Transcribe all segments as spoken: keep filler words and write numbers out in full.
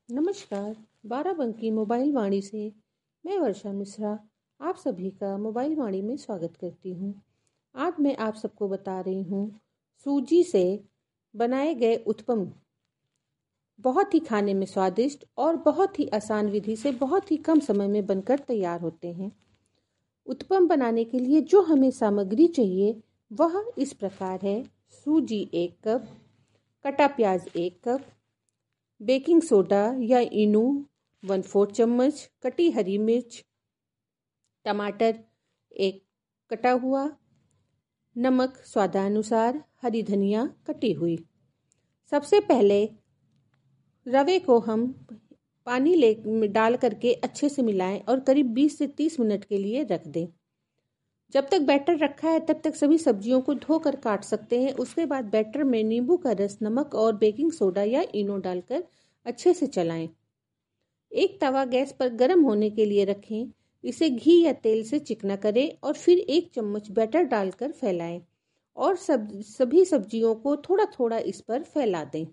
नमस्कार। बाराबंकी मोबाइल वाणी से मैं वर्षा मिश्रा आप सभी का मोबाइल वाणी में स्वागत करती हूँ। आज मैं आप सबको बता रही हूँ सूजी से बनाए गए उत्पम बहुत ही खाने में स्वादिष्ट और बहुत ही आसान विधि से बहुत ही कम समय में बनकर तैयार होते हैं। उत्पम बनाने के लिए जो हमें सामग्री चाहिए वह इस प्रकार है। सूजी एक कप, कटा प्याज एक कप, बेकिंग सोडा या इनो वन फोर्थ चम्मच, कटी हरी मिर्च, टमाटर एक कटा हुआ, नमक स्वादानुसार, हरी धनिया कटी हुई। सबसे पहले रवे को हम पानी ले डाल करके अच्छे से मिलाएं और करीब बीस से तीस मिनट के लिए रख दें। जब तक बैटर रखा है तब तक सभी सब्जियों को धोकर काट सकते हैं। उसके बाद बैटर में नींबू का रस, नमक और बेकिंग सोडा या इनो डालकर अच्छे से चलाएं। एक तवा गैस पर गर्म होने के लिए रखें। इसे घी या तेल से चिकना करें और फिर एक चम्मच बैटर डालकर फैलाएं और सब सभी सब्जियों को थोड़ा थोड़ा इस पर फैला दें।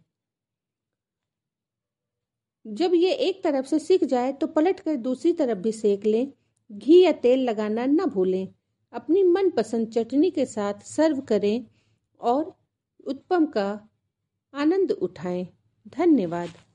जब ये एक तरफ से सिक जाए तो पलटकर दूसरी तरफ भी सेक लें। घी या तेल लगाना न भूलें। अपनी मनपसंद चटनी के साथ सर्व करें और उत्पम का आनंद उठाएं। धन्यवाद।